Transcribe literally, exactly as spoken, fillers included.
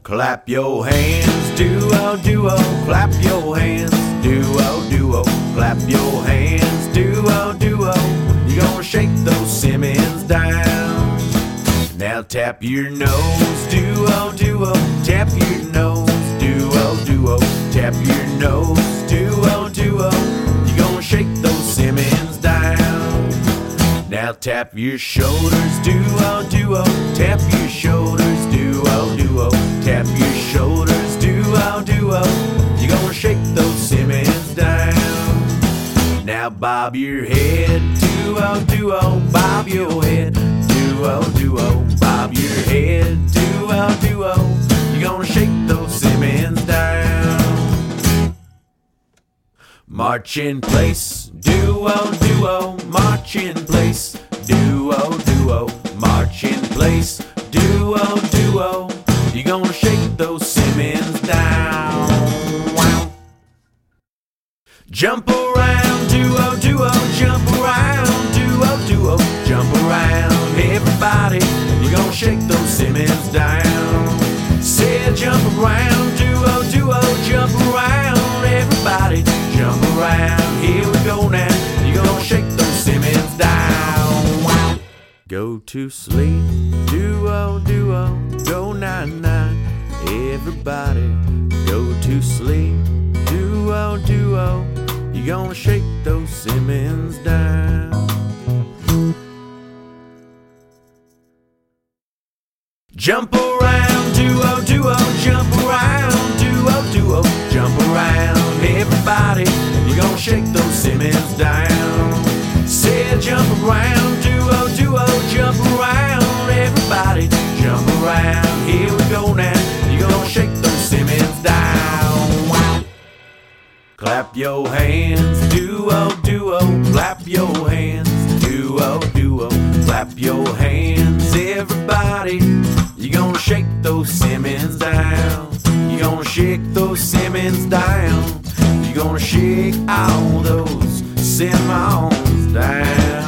Clap your hands, duo, duo, clap your hands, duo, duo, clap your hands, duo, duo. You're gonna shake those Simmons down. Now tap your nose, duo, duo, tap your nose, duo, duo, tap your nose, duo, duo. You're gonna shake those Simmons down. Now tap your shoulders, duo, duo, tap your shoulders, duo, duo, tap your shoulders, duo, duo. You're gonna shake those Simmons down. Now bob your head, duo, duo, bob your head, duo, duo, bob your head, duo, duo. You're gonna shake those Simmons down. March in place, duo, duo, march in place, duo, duo, march in place, duo, duo. You're gonna shake those Simmons down. Wow. Jump around, duo, duo, jump around, duo, duo, jump around, everybody. You're gonna shake those Simmons down. Say jump around, duo, duo, jump around, everybody. Jump around, here we go now. You're gonna shake those Simmons down. Wow. Go to sleep, duo, duo, go nine nine. Everybody, go to sleep, duo, duo. You're gonna shake those Simmons down. Jump around, duo, duo, jump around, duo, duo, jump around, everybody. You're gonna shake those Simmons down. Say jump around, duo, duo, jump around, everybody. Jump around, here we go now. You're gonna shake those Simmons down. Wow. Clap your hands, duo, duo, clap your hands, duo, duo, clap your hands, everybody. You're gonna shake those Simmons down. You're gonna shake those Simmons down. You're gonna shake all those Simmons down.